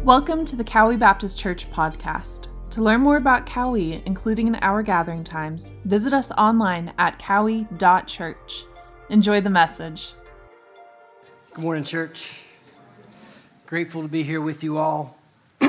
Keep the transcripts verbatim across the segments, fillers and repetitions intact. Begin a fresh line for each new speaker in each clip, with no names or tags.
Welcome to the Cowie Baptist Church podcast. To learn more about Cowie, including our gathering times, visit us online at cowie dot church. Enjoy the message.
Good morning, church. Grateful to be here with you all.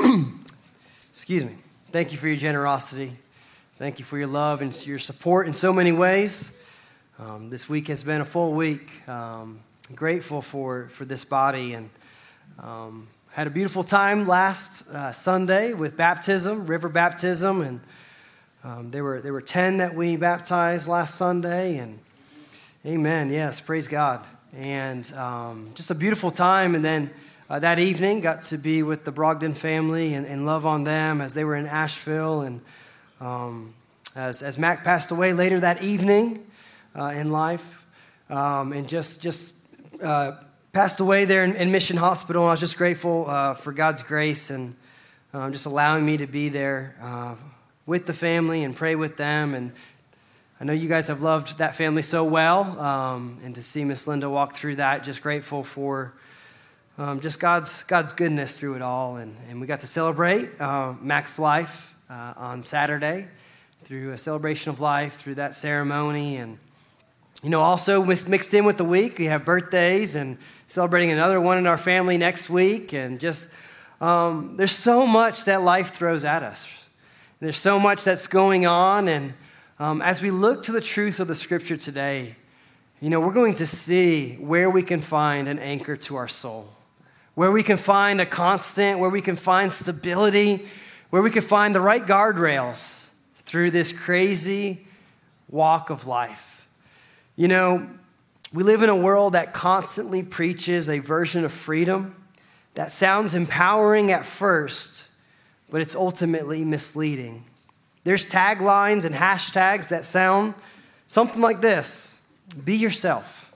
Excuse me. Thank you for your generosity. Thank you for your love and your support in so many ways. Um, this week has been a full week. Um, grateful for, for this body and um, had a beautiful time last uh, Sunday with baptism, river baptism, and um, there were there were ten that we baptized last Sunday, and amen, yes, praise God. And um, just a beautiful time, and then uh, that evening got to be with the Brogdon family and, and love on them as they were in Asheville, and um, as, as Mac passed away later that evening uh, in life, um, and just, just uh, passed away there in, in Mission Hospital. I was just grateful uh, for God's grace and um, just allowing me to be there uh, with the family and pray with them. And I know you guys have loved that family so well, um, and to see Miss Linda walk through that, just grateful for um, just God's God's goodness through it all. And, and we got to celebrate uh, Mac's life uh, on Saturday through a celebration of life, through that ceremony. And you know, also mixed in with the week, we have birthdays and celebrating another one in our family next week. And just, um, there's so much that life throws at us. There's so much that's going on. And um, as we look to the truth of the scripture today, you know, we're going to see where we can find an anchor to our soul, where we can find a constant, where we can find stability, where we can find the right guardrails through this crazy walk of life. You know, we live in a world that constantly preaches a version of freedom that sounds empowering at first, but it's ultimately misleading. There's taglines and hashtags that sound something like this: be yourself,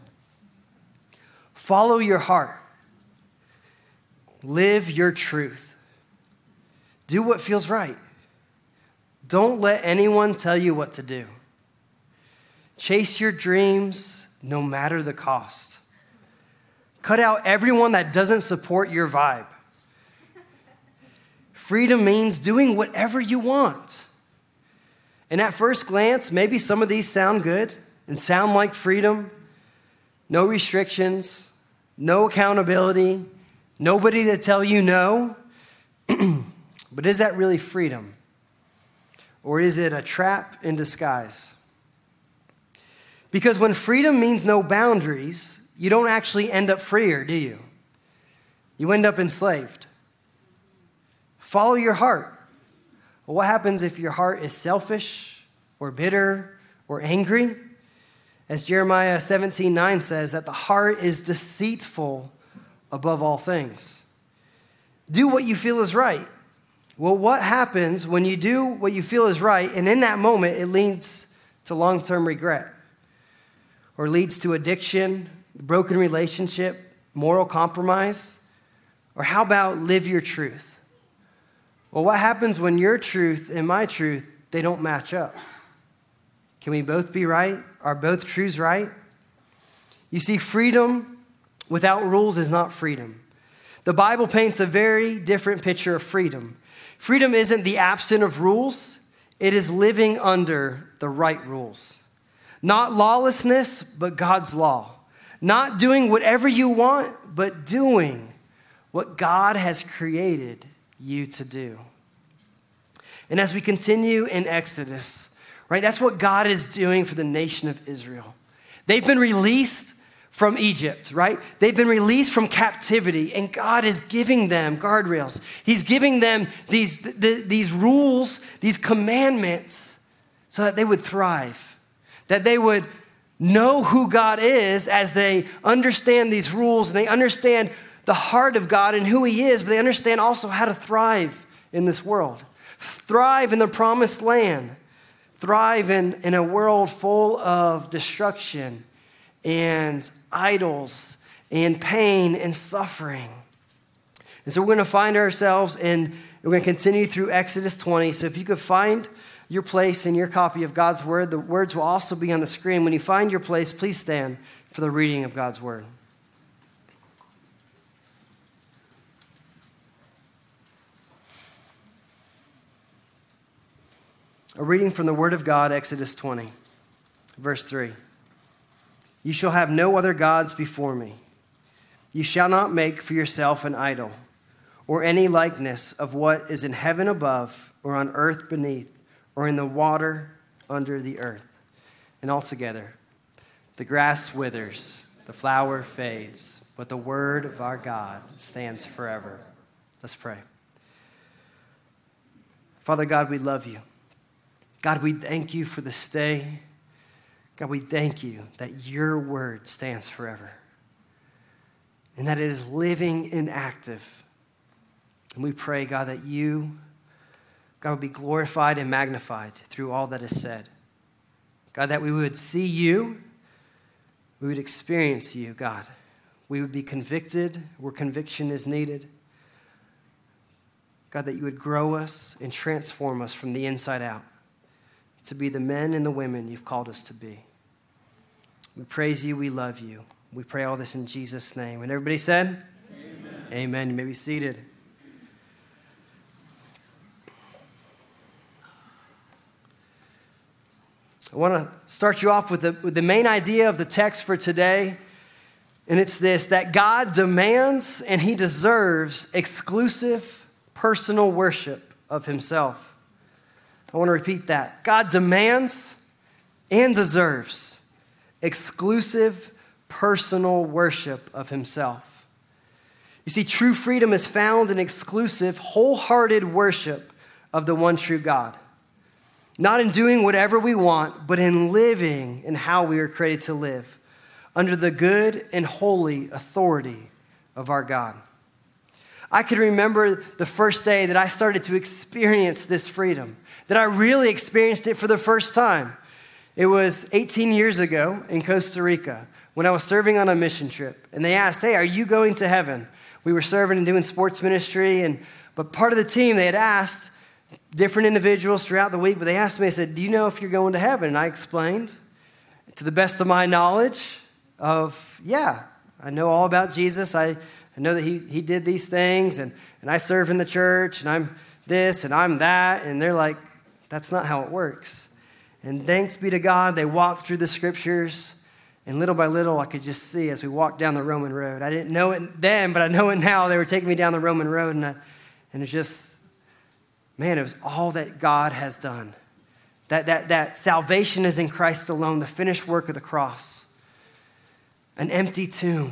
follow your heart, live your truth, do what feels right, don't let anyone tell you what to do. Chase your dreams no matter the cost. Cut out everyone that doesn't support your vibe. Freedom means doing whatever you want. And at first glance, maybe some of these sound good and sound like freedom. No restrictions, no accountability, nobody to tell you no. But is that really freedom? Or is it a trap in disguise? Because when freedom means no boundaries, you don't actually end up freer, do you? You end up enslaved. Follow your heart. Well, what happens if your heart is selfish or bitter or angry? As Jeremiah seventeen nine says, that the heart is deceitful above all things. Do what you feel is right. Well, what happens when you do what you feel is right, and in that moment it leads to long-term regret? Or leads to addiction, broken relationship, moral compromise? Or how about live your truth? Well, what happens when your truth and my truth, they don't match up? Can we both be right? Are both truths right? You see, freedom without rules is not freedom. The Bible paints a very different picture of freedom. Freedom isn't the absence of rules. It is living under the right rules. Not lawlessness, but God's law. Not doing whatever you want, but doing what God has created you to do. And as we continue in Exodus, right, that's what God is doing for the nation of Israel. They've been released from Egypt, right? They've been released from captivity, and God is giving them guardrails. He's giving them these, the, these rules, these commandments, so that they would thrive. That they would know who God is as they understand these rules and they understand the heart of God and who he is, but they understand also how to thrive in this world. Thrive in the promised land. Thrive in, in a world full of destruction and idols and pain and suffering. And so we're going to find ourselves in, we're going to continue through Exodus twenty. So if you could find your place in your copy of God's word. The words will also be on the screen. When you find your place, please stand for the reading of God's word. A reading from the Word of God, Exodus twenty, verse three. You shall have no other gods before me. You shall not make for yourself an idol, or any likeness of what is in heaven above, or on earth beneath, or in the water under the earth. And altogether, the grass withers, the flower fades, but the word of our God stands forever. Let's pray. Father God, we love you. God, we thank you for this day. God, we thank you that your word stands forever and that it is living and active. And we pray, God, that you, God, would be glorified and magnified through all that is said. God, that we would see you, we would experience you, God. We would be convicted where conviction is needed. God, that you would grow us and transform us from the inside out to be the men and the women you've called us to be. We praise you, we love you. We pray all this in Jesus' name. And everybody said? Amen. Amen. You may be seated. I want to start you off with the, with the main idea of the text for today. And it's this, that God demands and he deserves exclusive personal worship of himself. I want to repeat that. God demands and deserves exclusive personal worship of himself. You see, true freedom is found in exclusive, wholehearted worship of the one true God. Not in doing whatever we want, but in living in how we are created to live, under the good and holy authority of our God. I can remember the first day that I started to experience this freedom, that I really experienced it for the first time. It was eighteen years ago in Costa Rica when I was serving on a mission trip. And they asked, hey, are you going to heaven? We were serving and doing sports ministry. and But part of the team, they had asked different individuals throughout the week, but they asked me, they said, do you know if you're going to heaven? And I explained, to the best of my knowledge, of, yeah, I know all about Jesus. I, I know that he, he did these things, and, and I serve in the church, and I'm this, and I'm that. And they're like, that's not how it works. And thanks be to God, they walked through the scriptures, and little by little, I could just see as we walked down the Roman road. I didn't know it then, but I know it now. They were taking me down the Roman road, and, I, and it's just, man, it was all that God has done. That, that, that salvation is in Christ alone, the finished work of the cross. An empty tomb.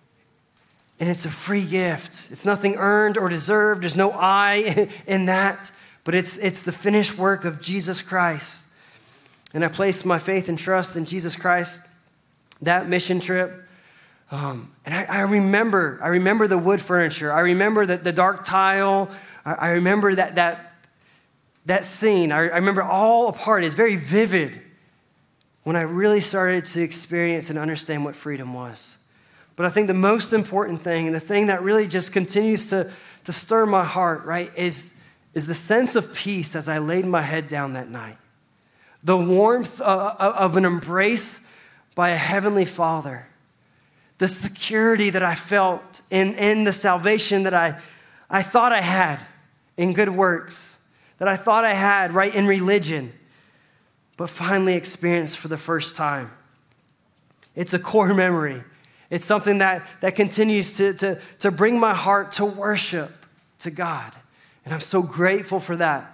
And it's a free gift. It's nothing earned or deserved. There's no I in that. But it's, it's the finished work of Jesus Christ. And I placed my faith and trust in Jesus Christ, that mission trip. Um, and I, I remember, I remember the wood furniture. I remember the, the dark tile. I, I remember that, that, that scene. I, I remember all a part. It's very vivid when I really started to experience and understand what freedom was. But I think the most important thing, and the thing that really just continues to, to stir my heart, right, is, is the sense of peace as I laid my head down that night. The warmth of, of an embrace by a heavenly Father. The security that I felt in, in the salvation that I, I thought I had in good works, that I thought I had, right, in religion, but finally experienced for the first time. It's a core memory. It's something that, that continues to, to, to bring my heart to worship to God. And I'm so grateful for that.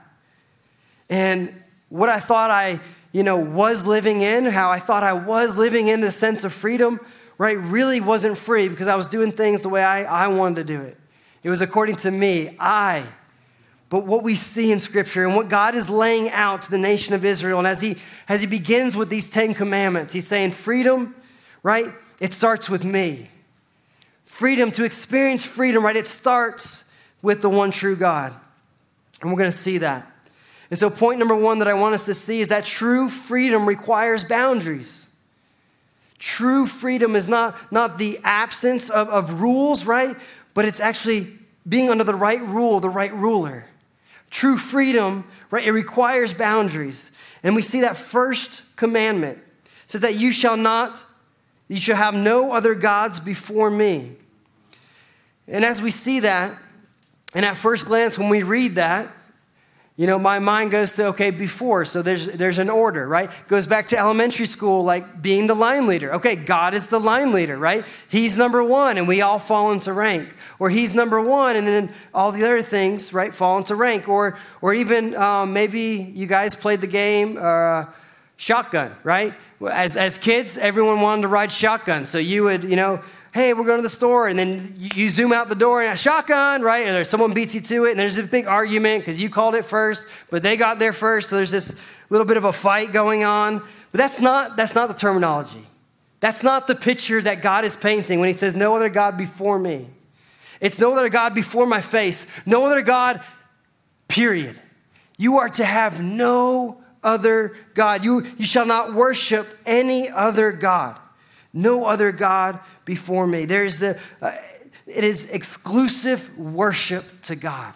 And what I thought I, you know, was living in, how I thought I was living in the sense of freedom, right, really wasn't free because I was doing things the way I, I wanted to do it. It was according to me, I. But what we see in Scripture and what God is laying out to the nation of Israel, and as he, as he begins with these Ten Commandments, he's saying freedom, right, it starts with me. Freedom, to experience freedom, right, it starts with the one true God. And we're going to see that. And so point number one that I want us to see is that true freedom requires boundaries. True freedom is not, not the absence of, of rules, right? But it's actually being under the right rule, the right ruler. True freedom, right, it requires boundaries. And we see that first commandment. It says that you shall not, you shall have no other gods before me. And as we see that, and at first glance when we read that, You know, my mind goes to, okay, before, so there's there's an order, right? Goes back to elementary school, like being the line leader. Okay, God is the line leader, right? He's number one, and we all fall into rank. Or he's number one, and then all the other things, right, fall into rank. Or or even um, maybe you guys played the game uh, shotgun, right? As as kids, everyone wanted to ride shotgun. So you would, you know, hey, we're going to the store, and then you zoom out the door and a shotgun, right? Or someone beats you to it, and there's a big argument because you called it first, but they got there first, so there's this little bit of a fight going on. But that's not, that's not the terminology. That's not the picture that God is painting when he says, no other God before me. It's no other God before my face. No other God, period. You are to have no other God. You, you shall not worship any other God. No other God before me. There's the, uh, it is exclusive worship to God.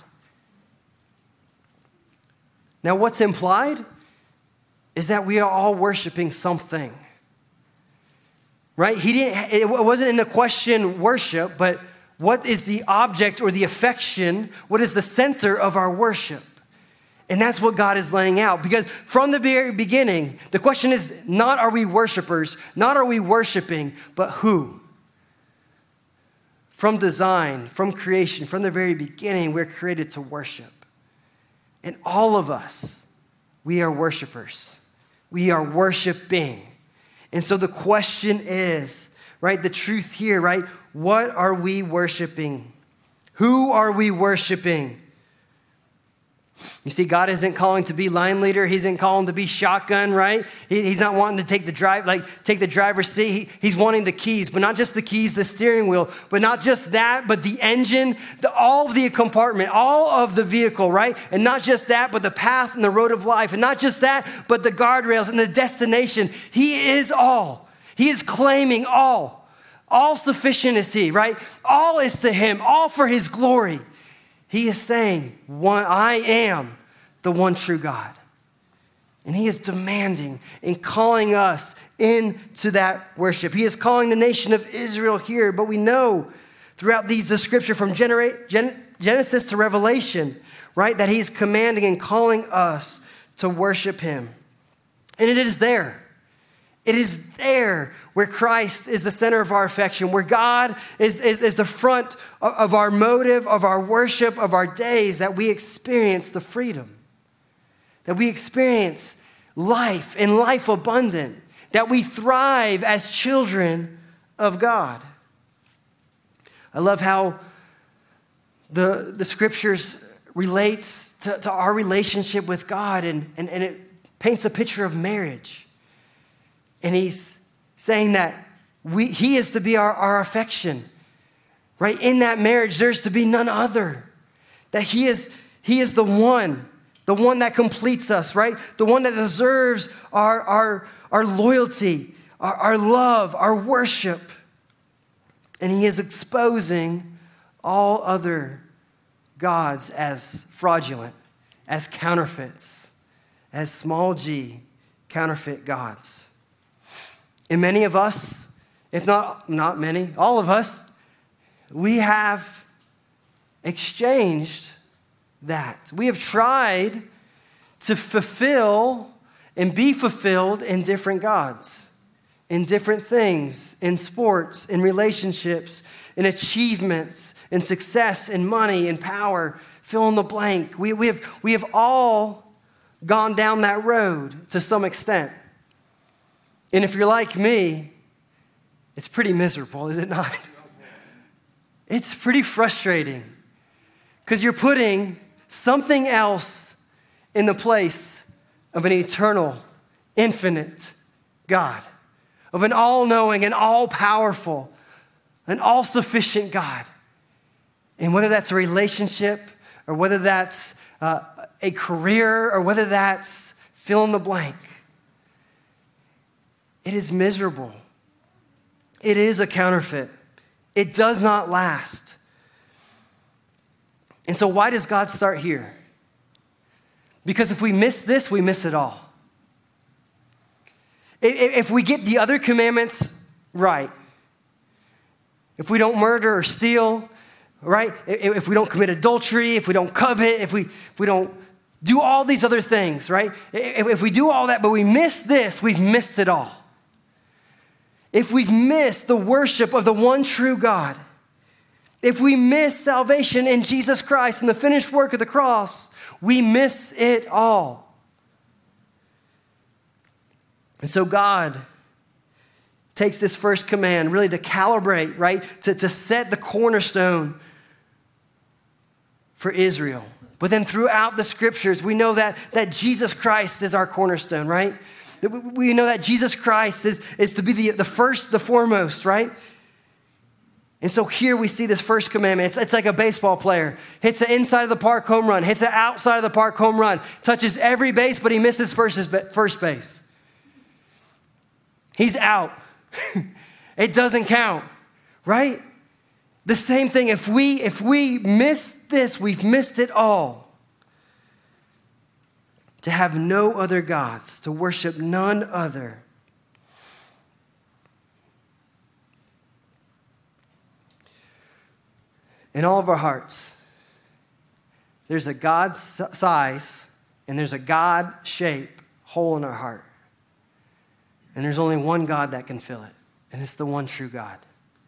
Now, what's implied is that we are all worshiping something, right? He didn't, it wasn't in the question worship, but what is the object or the affection? What is the center of our worship? And that's what God is laying out. Because from the very beginning, the question is not are we worshipers, not are we worshiping, but who? From design, from creation, from the very beginning, we're created to worship. And all of us, we are worshipers. We are worshiping. And so the question is, right, the truth here, right, what are we worshiping? Who are we worshiping? You see, God isn't calling to be line leader. He isn't calling to be shotgun, right? He, he's not wanting to take the drive, like take the driver's seat. He, he's wanting the keys, but not just the keys, the steering wheel, but not just that, but the engine, the, all of the compartment, all of the vehicle, right? And not just that, but the path and the road of life. And not just that, but the guardrails and the destination. He is all. He is claiming all. All sufficient is he, right? All is to him, all for his glory. He is saying, one, I am the one true God. And he is demanding and calling us into that worship. He is calling the nation of Israel here, but we know throughout these, the scripture from Genera- Gen- Genesis to Revelation, right, that he's commanding and calling us to worship him. And it is there. It is there where Christ is the center of our affection, where God is, is, is the front of our motive, of our worship, of our days, that we experience the freedom, that we experience life and life abundant, that we thrive as children of God. I love how the, the scriptures relates to, to our relationship with God, and, and, and it paints a picture of marriage. And he's saying that we, he is to be our, our affection, right? In that marriage, there's to be none other. That he is, he is the one, the one that completes us, right? The one that deserves our, our, our loyalty, our, our love, our worship. And he is exposing all other gods as fraudulent, as counterfeits, as small g, counterfeit gods. And many of us, if not, not many, all of us, we have exchanged that. We have tried to fulfill and be fulfilled in different gods, in different things, in sports, in relationships, in achievements, in success, in money, in power, fill in the blank. We, we, have, we have all gone down that road to some extent. And if you're like me, it's pretty miserable, is it not? It's pretty frustrating because you're putting something else in the place of an eternal, infinite God, of an all-knowing and all-powerful, an all-sufficient God. And whether that's a relationship or whether that's uh, a career or whether that's fill in the blank, it is miserable. It is a counterfeit. It does not last. And so why does God start here? Because if we miss this, we miss it all. If we get the other commandments right, if we don't murder or steal, right? If we don't commit adultery, if we don't covet, if we, if we don't do all these other things, right? If, if we do all that, but we miss this, we've missed it all. If we've missed the worship of the one true God, if we miss salvation in Jesus Christ and the finished work of the cross, we miss it all. And so God takes this first command really to calibrate, right? To, to set the cornerstone for Israel. But then throughout the scriptures, we know that, that Jesus Christ is our cornerstone, right? We know that Jesus Christ is, is to be the, the first, the foremost, right? And so here we see this first commandment. It's, it's like a baseball player. Hits the inside of the park home run, hits the outside of the park home run, touches every base, but he misses first, first base. He's out. It doesn't count, right? The same thing, if we, if we miss this, we've missed it all. To have no other gods, to worship none other. In all of our hearts, there's a God size and there's a God shape hole in our heart. And there's only one God that can fill it, and it's the one true God.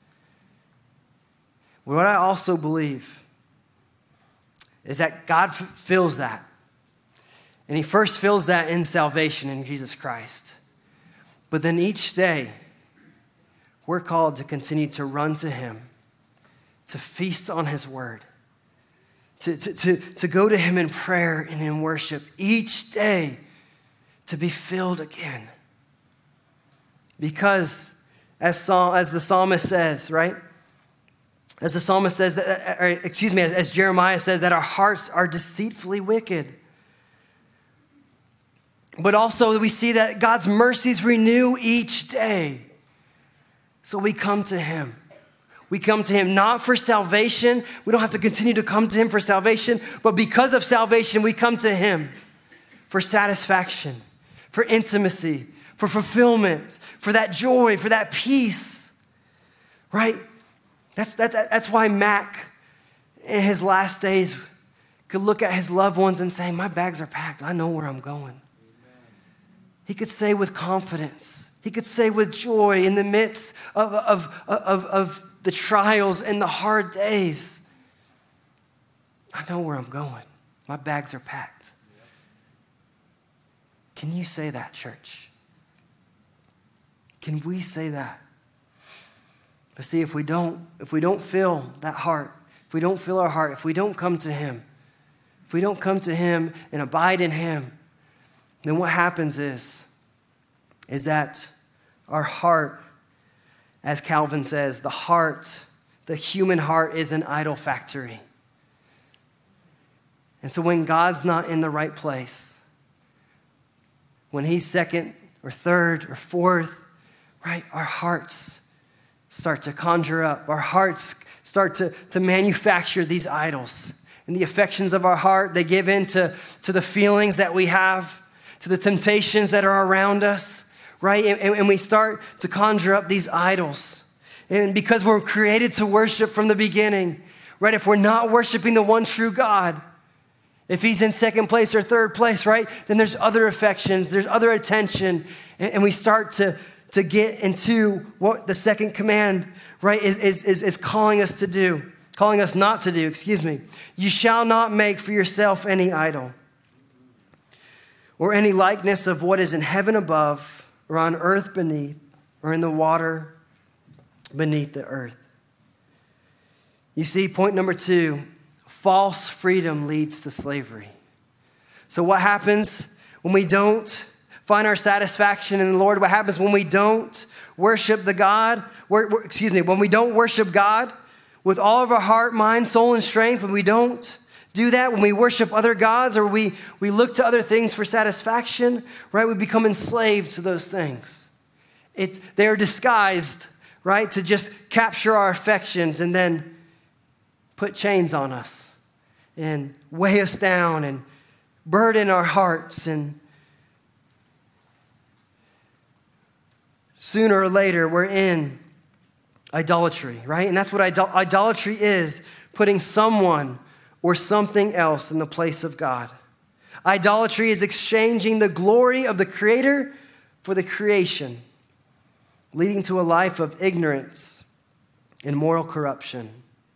What I also believe is that God f- fills that. And he first fills that in salvation in Jesus Christ. But then each day, we're called to continue to run to him, to feast on his word, to, to, to, to go to him in prayer and in worship each day, to be filled again. Because as, Psalm, as the psalmist says, right? As the psalmist says, that, or excuse me, as, as Jeremiah says, that our hearts are deceitfully wicked. But also we see that God's mercies renew each day. So we come to him. We come to him not for salvation. We don't have to continue to come to him for salvation, but because of salvation, we come to him for satisfaction, for intimacy, for fulfillment, for that joy, for that peace, right? That's, that's, that's why Mac, in his last days, could look at his loved ones and say, my bags are packed. I know where I'm going. Amen. He could say with confidence. He could say with joy in the midst of, of, of, of the trials and the hard days, I know where I'm going. My bags are packed. Can you say that, church? Can we say that? But see, if we don't, if we don't fill that heart, if we don't fill our heart, if we don't come to him, if we don't come to him and abide in him, then what happens is, is that our heart, as Calvin says, the heart, the human heart is an idol factory. And so when God's not in the right place, when he's second or third or fourth, right, our hearts start to conjure up. Our hearts start to, to manufacture these idols. And the affections of our heart, they give in to, to the feelings that we have, to the temptations that are around us, right? And, and we start to conjure up these idols. And because we're created to worship from the beginning, right? If we're not worshiping the one true God, if he's in second place or third place, right? Then there's other affections, there's other attention. And, and we start to to get into what the second command, right, is, is, is calling us to do, calling us not to do, excuse me. You shall not make for yourself any idol or any likeness of what is in heaven above or on earth beneath or in the water beneath the earth. You see, point number two, false freedom leads to slavery. So what happens when we don't find our satisfaction in the Lord? What happens when we don't worship the God, excuse me, when we don't worship God with all of our heart, mind, soul, and strength, when we don't do that, when we worship other gods or we, we look to other things for satisfaction, right, we become enslaved to those things. It's, they are disguised, right, to just capture our affections and then put chains on us and weigh us down and burden our hearts, and sooner or later, we're in idolatry, right? And that's what idol- idolatry is, putting someone or something else in the place of God. Idolatry is exchanging the glory of the Creator for the creation, leading to a life of ignorance and moral corruption.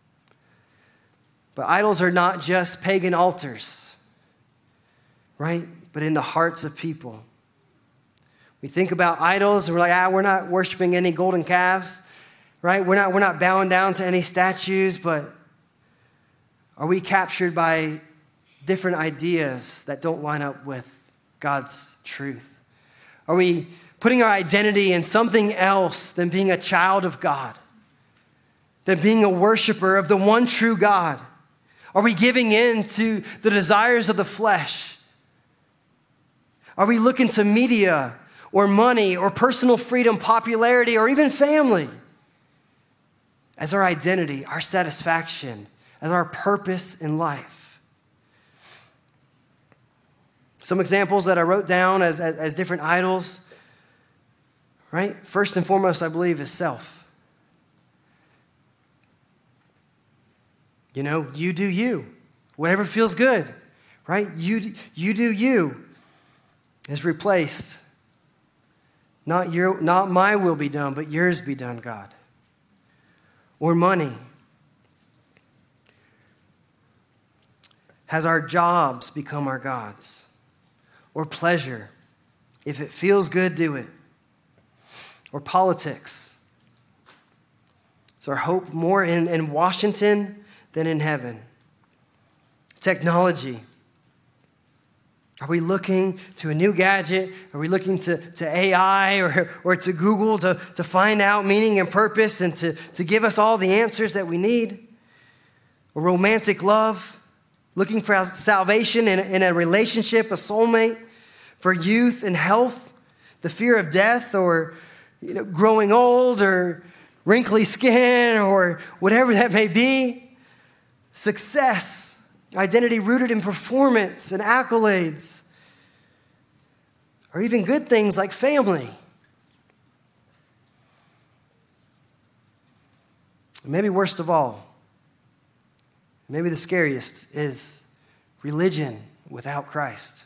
But idols are not just pagan altars, right? But in the hearts of people. We think about idols and we're like, ah, we're not worshiping any golden calves, right? We're not, we're not bowing down to any statues, but are we captured by different ideas that don't line up with God's truth? Are we putting our identity in something else than being a child of God, than being a worshiper of the one true God? Are we giving in to the desires of the flesh? Are we looking to media or money or personal freedom, popularity, or even family as our identity, our satisfaction, as our purpose in life? Some examples that I wrote down as, as, as different idols, right? First and foremost, I believe, is self. You know, you do you. Whatever feels good, right? You, you do you is replaced. Not your, not my will be done, but yours be done, God. Or money. Has our jobs become our gods? Or pleasure? If it feels good, do it. Or politics. Is our hope more in, in Washington than in heaven? Technology. Are we looking to a new gadget? Are we looking to, to A I or, or to Google to, to find out meaning and purpose and to, to give us all the answers that we need? Or romantic love, looking for salvation in, in a relationship, a soulmate, for youth and health, the fear of death, or you know, growing old, or wrinkly skin, or whatever that may be. Success. Identity rooted in performance and accolades, or even good things like family. Maybe worst of all, maybe the scariest, is religion without Christ.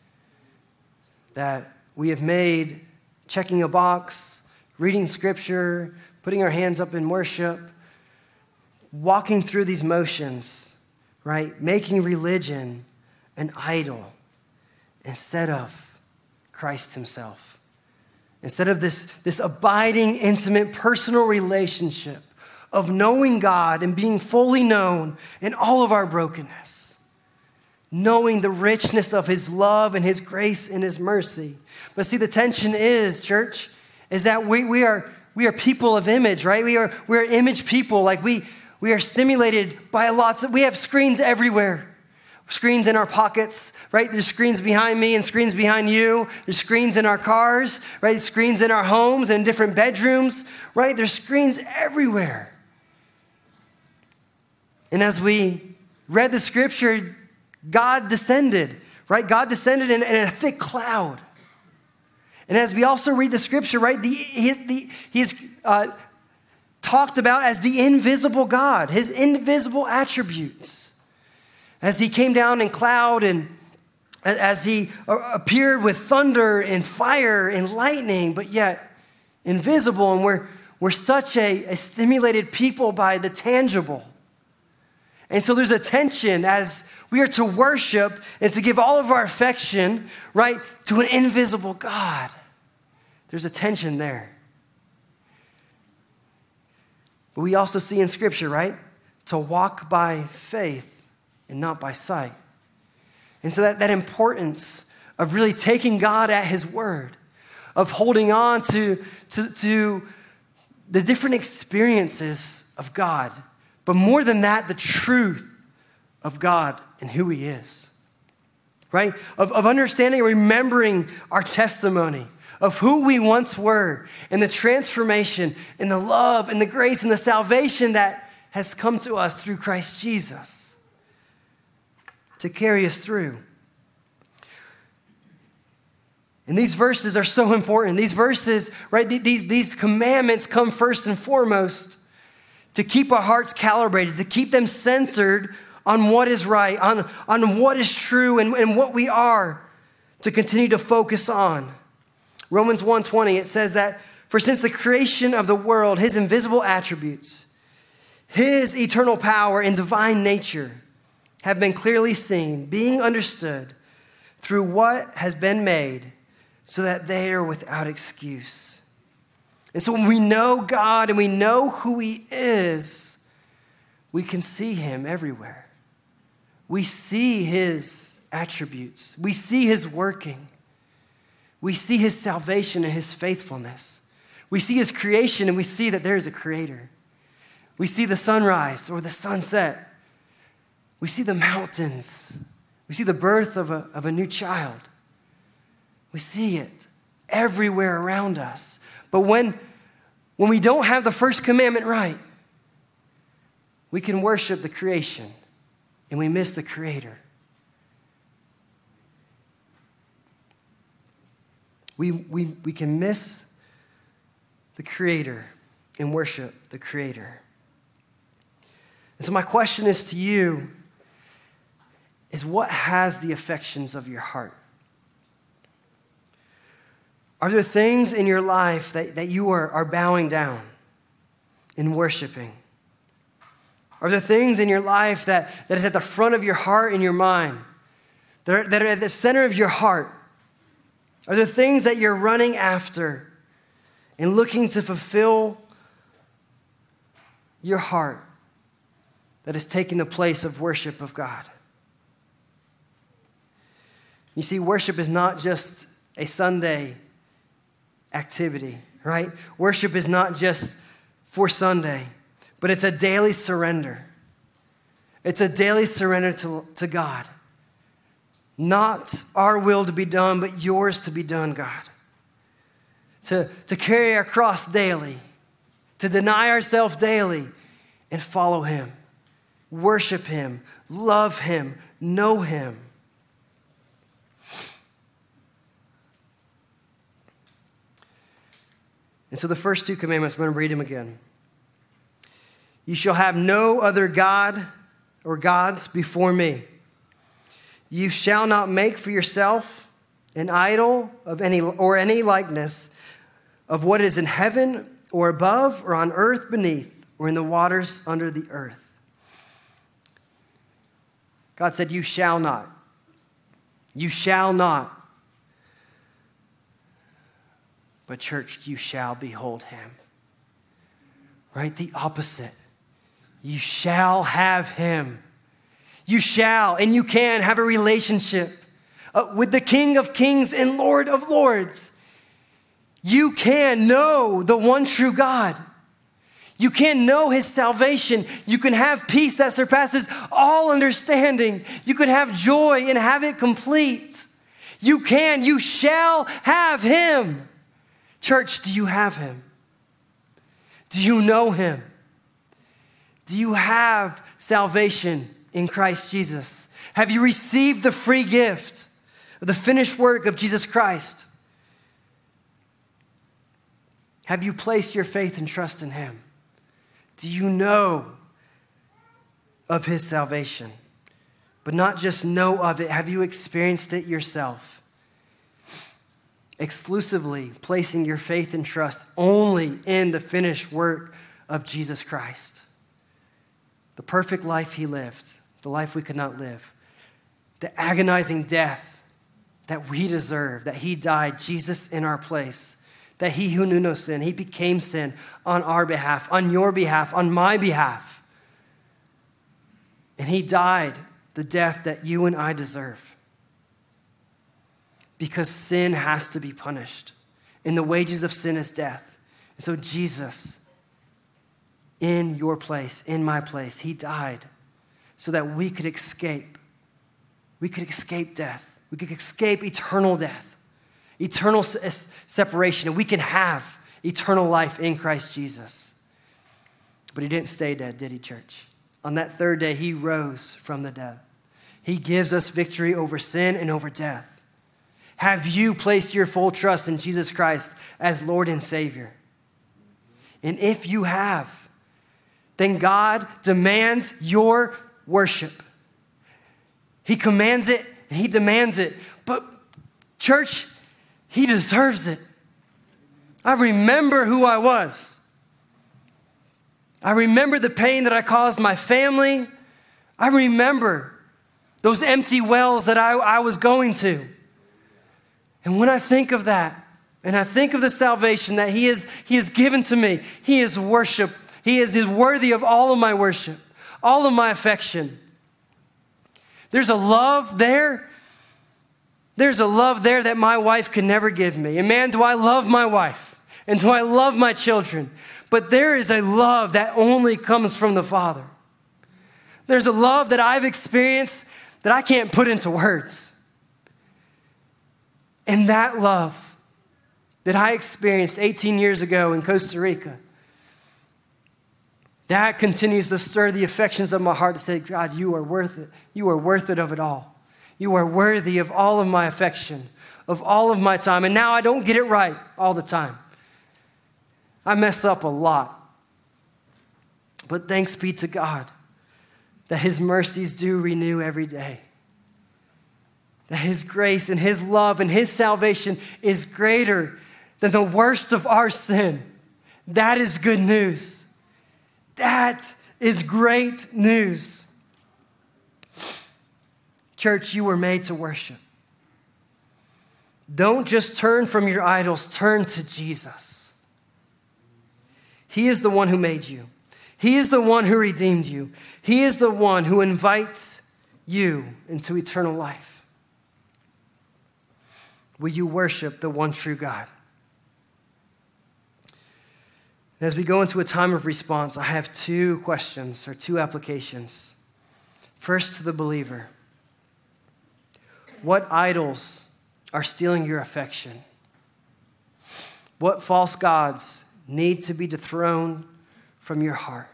That we have made checking a box, reading scripture, putting our hands up in worship, walking through these motions, right? Making religion an idol instead of Christ himself. Instead of this, this abiding, intimate, personal relationship of knowing God and being fully known in all of our brokenness. Knowing the richness of his love and his grace and his mercy. But see, the tension is, church, is that we, we are we are people of image, right? We are we are image people. Like we We are stimulated by lots of, we have screens everywhere. Screens in our pockets, right? There's screens behind me and screens behind you. There's screens in our cars, right? Screens in our homes and different bedrooms, right? There's screens everywhere. And as we read the scripture, God descended, right? God descended in, in a thick cloud. And as we also read the scripture, right? The, he, the, he's, uh, talked about as the invisible God, his invisible attributes. As he came down in cloud and as he appeared with thunder and fire and lightning, but yet invisible. And we're, we're such a, a stimulated people by the tangible. And so there's a tension as we are to worship and to give all of our affection, right, to an invisible God. There's a tension there. But we also see in Scripture, right, to walk by faith and not by sight. And so that, that importance of really taking God at his word, of holding on to, to, to the different experiences of God, but more than that, the truth of God and who he is, right? Of, of understanding and remembering our testimony of who we once were and the transformation and the love and the grace and the salvation that has come to us through Christ Jesus to carry us through. And these verses are so important. These verses, right, these, these commandments come first and foremost to keep our hearts calibrated, to keep them centered on what is right, on, on what is true, and, and what we are to continue to focus on. Romans one twenty, it says that, for since the creation of the world, his invisible attributes, his eternal power and divine nature have been clearly seen, being understood through what has been made, so that they are without excuse. And so when we know God and we know who he is, we can see him everywhere. We see his attributes. We see his working. We see his salvation and his faithfulness. We see his creation and we see that there is a creator. We see the sunrise or the sunset. We see the mountains. We see the birth of a, of a new child. We see it everywhere around us. But when, when we don't have the first commandment right, we can worship the creation and we miss the creator. We, we, we can miss the creator and worship the creator. And so my question is to you, is what has the affections of your heart? Are there things in your life that, that you are, are bowing down in worshiping? Are there things in your life that, that is at the front of your heart and your mind, that are, that are at the center of your heart? Are there things that you're running after and looking to fulfill your heart that is taking the place of worship of God? You see, worship is not just a Sunday activity, right? Worship is not just for Sunday, but it's a daily surrender. It's a daily surrender to, to God. Not our will to be done, but yours to be done, God. To, to carry our cross daily, to deny ourselves daily and follow him, worship him, love him, know him. And so the first two commandments, I'm going to read them again. You shall have no other God or gods before me. You shall not make for yourself an idol of any or any likeness of what is in heaven or above or on earth beneath or in the waters under the earth. God said, you shall not. You shall not. But church, you shall behold him. Right? The opposite. You shall have him. You shall and you can have a relationship uh, with the King of Kings and Lord of Lords. You can know the one true God. You can know his salvation. You can have peace that surpasses all understanding. You can have joy and have it complete. You can, you shall have him. Church, do you have him? Do you know him? Do you have salvation in Christ Jesus? Have you received the free gift of the finished work of Jesus Christ? Have you placed your faith and trust in him? Do you know of his salvation? But not just know of it, have you experienced it yourself? Exclusively placing your faith and trust only in the finished work of Jesus Christ. The perfect life he lived, the life we could not live. The agonizing death that we deserve, that he died, Jesus in our place. That he who knew no sin, he became sin on our behalf, on your behalf, on my behalf. And he died the death that you and I deserve. Because sin has to be punished. And the wages of sin is death. And so Jesus, in your place, in my place, he died so that we could escape. We could escape death. We could escape eternal death, eternal separation, and we can have eternal life in Christ Jesus. But he didn't stay dead, did he, church? On that third day, he rose from the dead. He gives us victory over sin and over death. Have you placed your full trust in Jesus Christ as Lord and Savior? And if you have, then God demands your worship. He commands it and he demands it. But church, he deserves it. I remember who I was. I remember the pain that I caused my family. I remember those empty wells that I, I was going to. And when I think of that, and I think of the salvation that he, is, he has given to me, he is worship. He is, is worthy of all of my worship, all of my affection. There's a love there. There's a love there that my wife could never give me. And man, do I love my wife, and do I love my children. But there is a love that only comes from the Father. There's a love that I've experienced that I can't put into words. And that love that I experienced eighteen years ago in Costa Rica, that continues to stir the affections of my heart to say, God, you are worth it. You are worth it of it all. You are worthy of all of my affection, of all of my time. And now I don't get it right all the time. I mess up a lot. But thanks be to God that his mercies do renew every day. That his grace and his love and his salvation is greater than the worst of our sin. That is good news. That is great news. Church, you were made to worship. Don't just turn from your idols, turn to Jesus. He is the one who made you. He is the one who redeemed you. He is the one who invites you into eternal life. Will you worship the one true God? As we go into a time of response, I have two questions or two applications. First, to the believer. What idols are stealing your affection? What false gods need to be dethroned from your heart?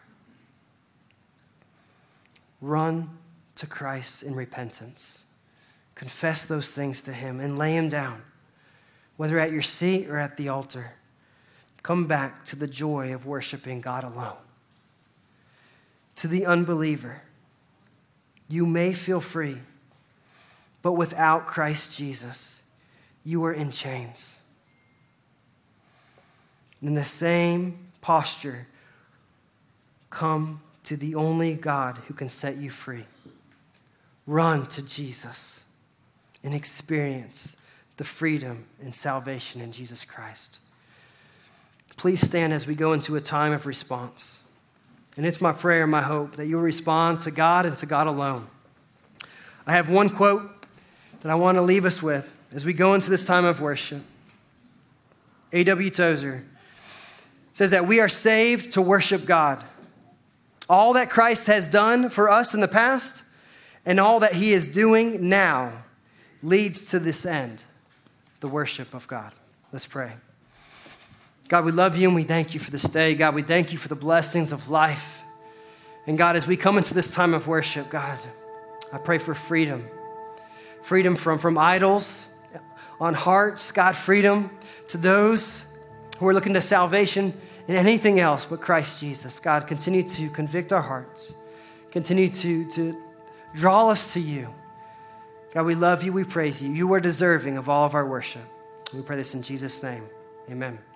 Run to Christ in repentance. Confess those things to him and lay him down, whether at your seat or at the altar. Come back to the joy of worshiping God alone. To the unbeliever, you may feel free, but without Christ Jesus, you are in chains. In the same posture, come to the only God who can set you free. Run to Jesus and experience the freedom and salvation in Jesus Christ. Please stand as we go into a time of response. And it's my prayer and my hope that you'll respond to God and to God alone. I have one quote that I want to leave us with as we go into this time of worship. A W Tozer says that we are saved to worship God. All that Christ has done for us in the past and all that he is doing now leads to this end, the worship of God. Let's pray. God, we love you and we thank you for this day. God, we thank you for the blessings of life. And God, as we come into this time of worship, God, I pray for freedom. Freedom from, from idols on hearts. God, freedom to those who are looking to salvation in anything else but Christ Jesus. God, continue to convict our hearts. Continue to, to draw us to you. God, we love you. We praise you. You are deserving of all of our worship. We pray this in Jesus' name. Amen.